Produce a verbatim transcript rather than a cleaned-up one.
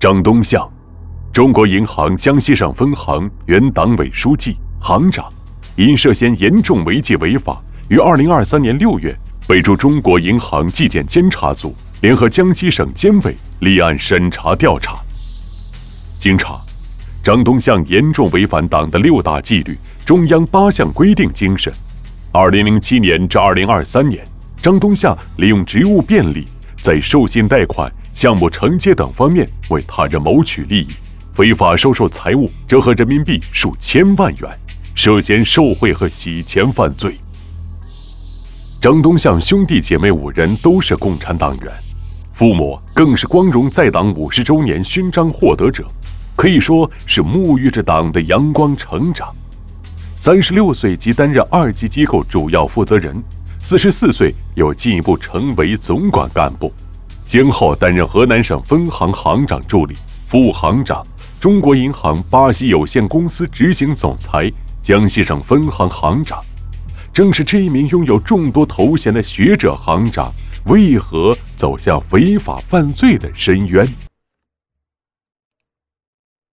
张东向，中国银行江西省分行原党委书记、行长，因涉嫌严重违纪违法，于二零二三年六月被驻中国银行纪检监察组联合江西省监委立案审查调查。经查，张东向严重违反党的六大纪律、中央八项规定精神。二零零七年至二零二三年，张东向利用职务便利，在授信贷款、项目承接等方面为他人谋取利益，非法收受财物折合人民币数千万元，涉嫌受贿和洗钱犯罪。张东向兄弟姐妹五人都是共产党员，父母更是光荣在党五十周年勋章获得者，可以说是沐浴着党的阳光成长。三十六岁即担任二级机构主要负责人，四十四岁又进一步成为总管干部，先后担任河南省分行行长助理、副行长、中国银行巴西有限公司执行总裁、江西省分行行长。正是这一名拥有众多头衔的学者行长，为何走向违法犯罪的深渊？